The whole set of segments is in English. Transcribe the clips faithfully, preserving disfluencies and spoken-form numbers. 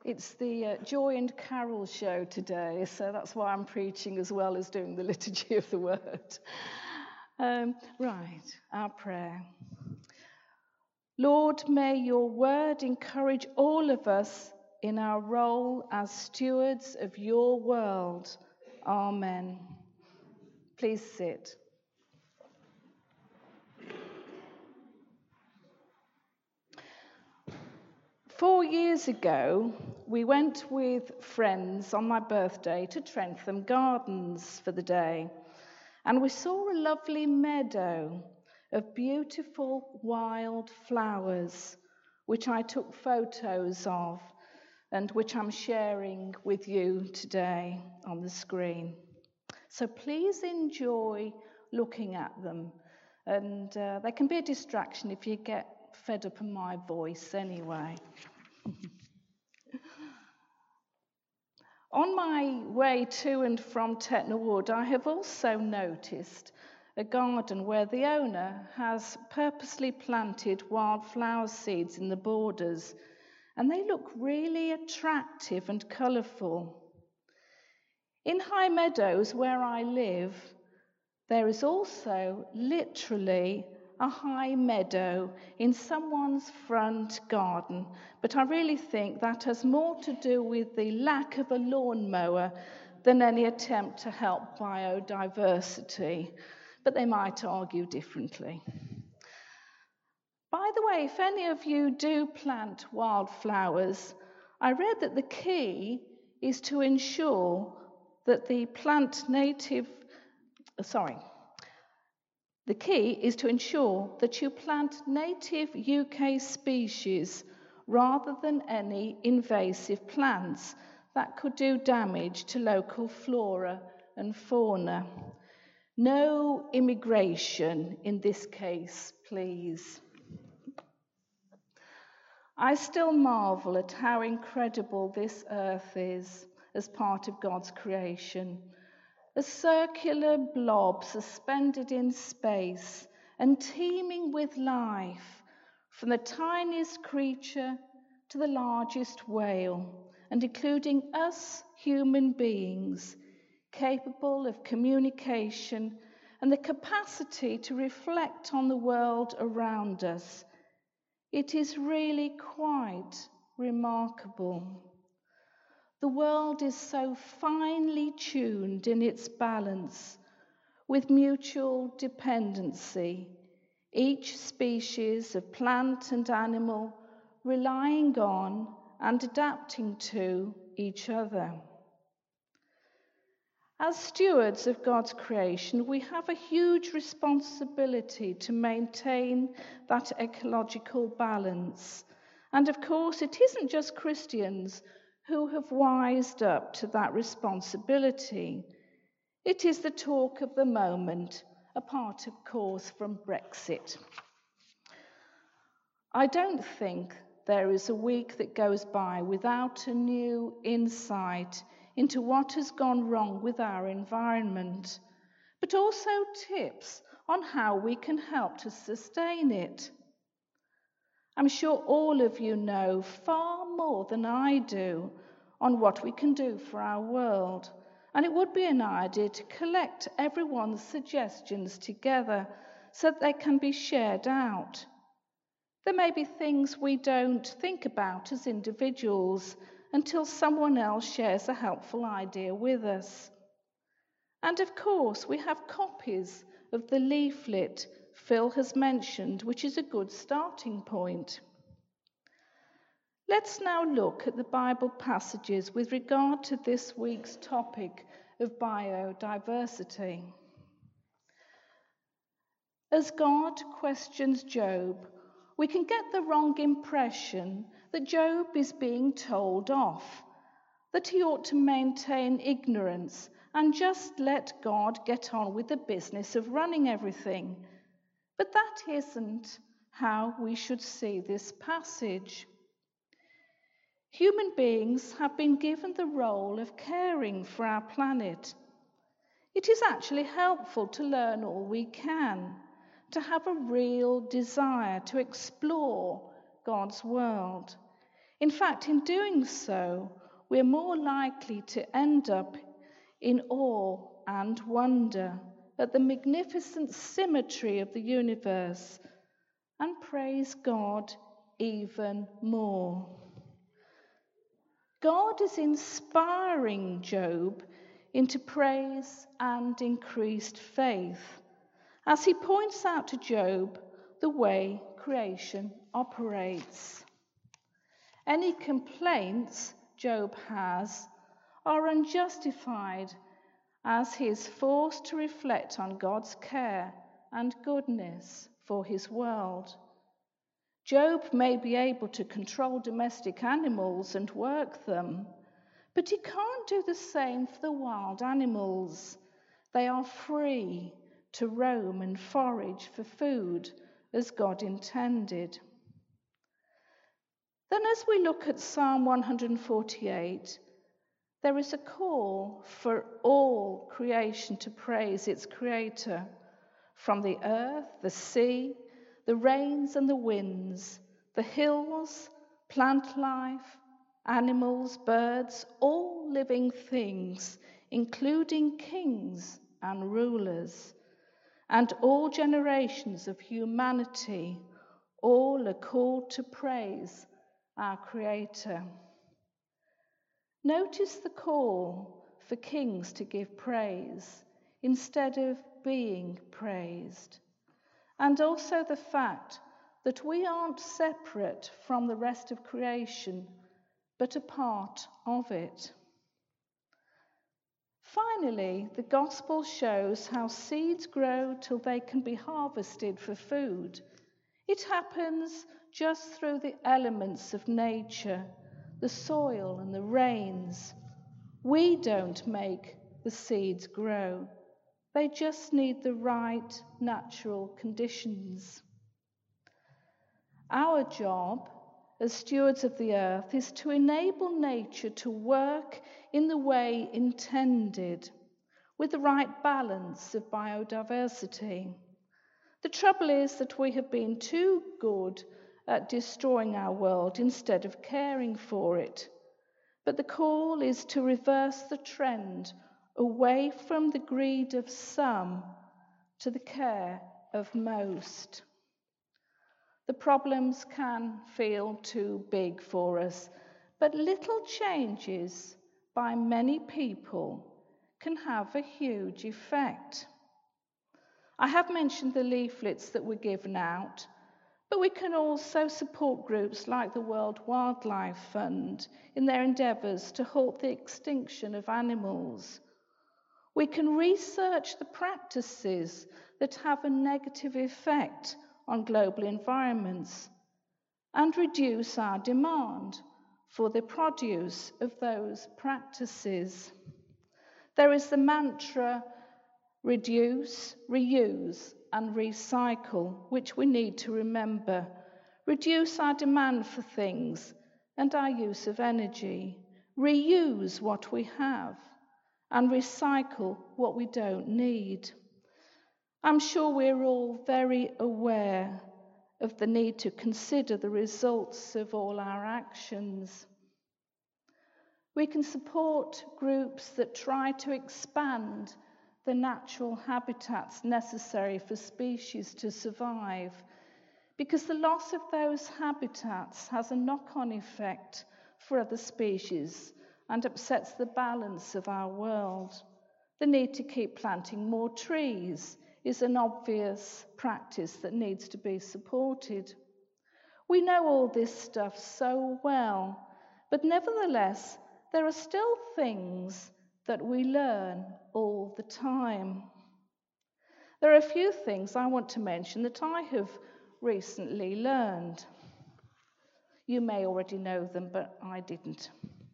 It's the uh, Joy and Carol show today, so that's why I'm preaching as well as doing the liturgy of the word. Um, right, our prayer. Lord, may your word encourage all of us in our role as stewards of your world. Amen. Please sit. Four years ago, we went with friends on my birthday to Trentham Gardens for the day, and we saw a lovely meadow of beautiful wild flowers, which I took photos of and which I'm sharing with you today on the screen. So please enjoy looking at them, and uh, they can be a distraction if you get fed up on my voice anyway. On my way to and from Tetnall Wood, I have also noticed a garden where the owner has purposely planted wildflower seeds in the borders, and they look really attractive and colourful. In High Meadows, where I live, there is also literally a high meadow in someone's front garden, but I really think that has more to do with the lack of a lawnmower than any attempt to help biodiversity, but they might argue differently. By the way, if any of you do plant wildflowers, I read that the key is to ensure that the plant native, sorry, The key is to ensure that you plant native U K species rather than any invasive plants that could do damage to local flora and fauna. No immigration in this case, please. I still marvel at how incredible this earth is as part of God's creation. A circular blob suspended in space and teeming with life, from the tiniest creature to the largest whale, and including us human beings, capable of communication and the capacity to reflect on the world around us. It is really quite remarkable. The world is so finely tuned in its balance, with mutual dependency, each species of plant and animal relying on and adapting to each other. As stewards of God's creation, we have a huge responsibility to maintain that ecological balance. And of course, it isn't just Christians who have wised up to that responsibility. It is the talk of the moment, apart, of course, from Brexit. I don't think there is a week that goes by without a new insight into what has gone wrong with our environment, but also tips on how we can help to sustain it. I'm sure all of you know far more than I do on what we can do for our world, and it would be an idea to collect everyone's suggestions together so that they can be shared out. There may be things we don't think about as individuals until someone else shares a helpful idea with us. And of course, we have copies of the leaflet Phil has mentioned, which is a good starting point. Let's now look at the Bible passages with regard to this week's topic of biodiversity. As God questions Job, we can get the wrong impression that Job is being told off, that he ought to maintain ignorance and just let God get on with the business of running everything. But that isn't how we should see this passage. Human beings have been given the role of caring for our planet. It is actually helpful to learn all we can, to have a real desire to explore God's world. In fact, in doing so, we're more likely to end up in awe and wonder at the magnificent symmetry of the universe and praise God even more. God is inspiring Job into praise and increased faith as he points out to Job the way creation operates. Any complaints Job has are unjustified, as he is forced to reflect on God's care and goodness for his world. Job may be able to control domestic animals and work them, but he can't do the same for the wild animals. They are free to roam and forage for food as God intended. Then, as we look at Psalm one forty-eight, there is a call for all creation to praise its Creator, from the earth, the sea, the rains and the winds, the hills, plant life, animals, birds, all living things, including kings and rulers, and all generations of humanity. All are called to praise our Creator. Notice the call for kings to give praise instead of being praised, and also the fact that we aren't separate from the rest of creation, but a part of it. Finally, the gospel shows how seeds grow till they can be harvested for food. It happens just through the elements of nature, the soil and the rains. We don't make the seeds grow. They just need the right natural conditions. Our job as stewards of the earth is to enable nature to work in the way intended, with the right balance of biodiversity. The trouble is that we have been too good at destroying our world instead of caring for it. But the call is to reverse the trend away from the greed of some to the care of most. The problems can feel too big for us, but little changes by many people can have a huge effect. I have mentioned the leaflets that were given out, but we can also support groups like the World Wildlife Fund in their endeavours to halt the extinction of animals. We can research the practices that have a negative effect on global environments and reduce our demand for the produce of those practices. There is the mantra, reduce, reuse, and recycle, which we need to remember. Reduce our demand for things and our use of energy. Reuse what we have and recycle what we don't need. I'm sure we're all very aware of the need to consider the results of all our actions. We can support groups that try to expand the natural habitats necessary for species to survive, because the loss of those habitats has a knock-on effect for other species and upsets the balance of our world. The need to keep planting more trees is an obvious practice that needs to be supported. We know all this stuff so well, but nevertheless, there are still things that we learn all the time. There are a few things I want to mention that I have recently learned. You may already know them, but I didn't.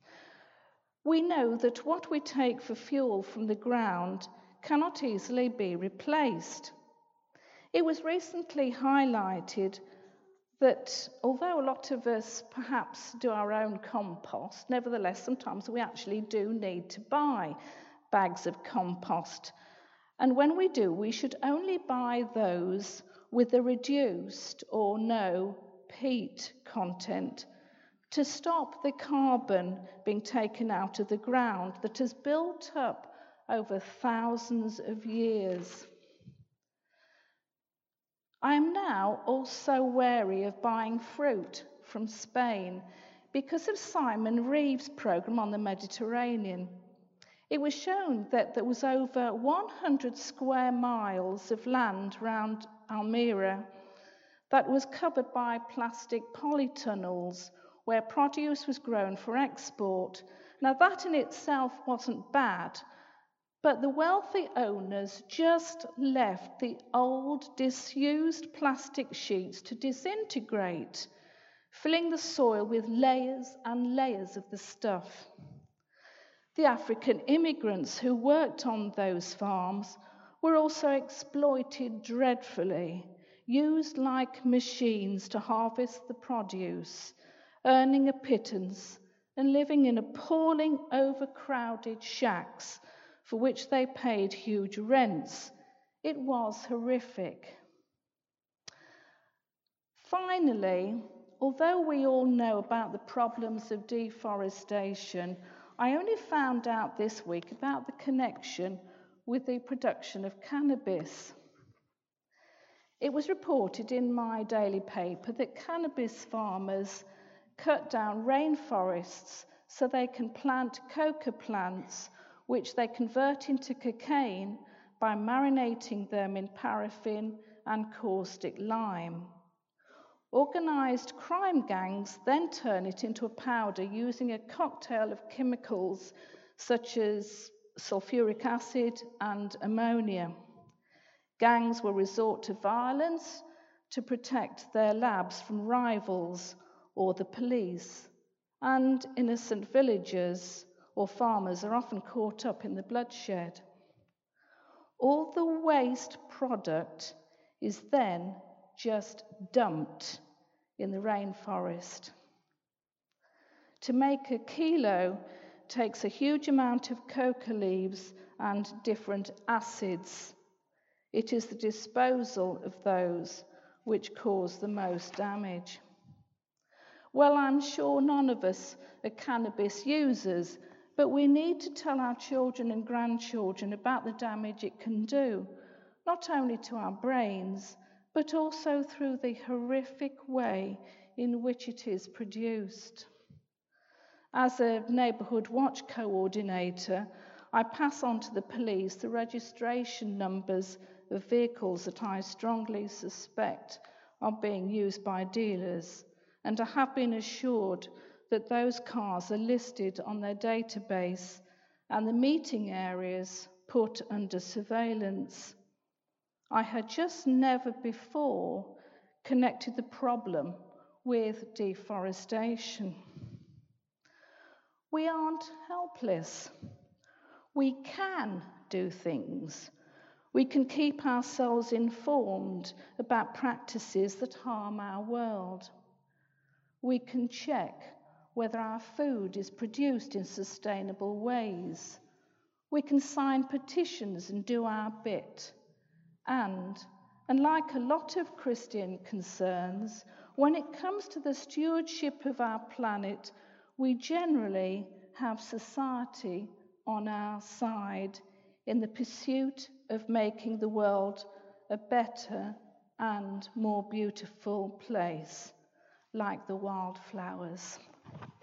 We know that what we take for fuel from the ground cannot easily be replaced. It was recently highlighted that although a lot of us perhaps do our own compost, nevertheless, sometimes we actually do need to buy bags of compost. And when we do, we should only buy those with a reduced or no peat content, to stop the carbon being taken out of the ground that has built up over thousands of years. I am now also wary of buying fruit from Spain because of Simon Reeves' programme on the Mediterranean. It was shown that there was over one hundred square miles of land around Almeria that was covered by plastic polytunnels where produce was grown for export. Now that in itself wasn't bad, but the wealthy owners just left the old disused plastic sheets to disintegrate, filling the soil with layers and layers of the stuff. The African immigrants who worked on those farms were also exploited dreadfully, used like machines to harvest the produce, earning a pittance and living in appalling, overcrowded shacks for which they paid huge rents. It was horrific. Finally, although we all know about the problems of deforestation, I only found out this week about the connection with the production of cannabis. It was reported in my daily paper that cannabis farmers cut down rainforests so they can plant coca plants, which they convert into cocaine by marinating them in paraffin and caustic lime. Organised crime gangs then turn it into a powder using a cocktail of chemicals such as sulfuric acid and ammonia. Gangs will resort to violence to protect their labs from rivals or the police, and innocent villagers or farmers are often caught up in the bloodshed. All the waste product is then just dumped in the rainforest. To make a kilo takes a huge amount of coca leaves and different acids. It is the disposal of those which cause the most damage. Well, I'm sure none of us are cannabis users, but we need to tell our children and grandchildren about the damage it can do, not only to our brains, but also through the horrific way in which it is produced. As a neighbourhood watch coordinator, I pass on to the police the registration numbers of vehicles that I strongly suspect are being used by dealers, and I have been assured that those cars are listed on their database and the meeting areas put under surveillance. I had just never before connected the problem with deforestation. We aren't helpless. We can do things. We can keep ourselves informed about practices that harm our world. We can check whether our food is produced in sustainable ways. We can sign petitions and do our bit. And, unlike a lot of Christian concerns, when it comes to the stewardship of our planet, we generally have society on our side in the pursuit of making the world a better and more beautiful place, like the wildflowers.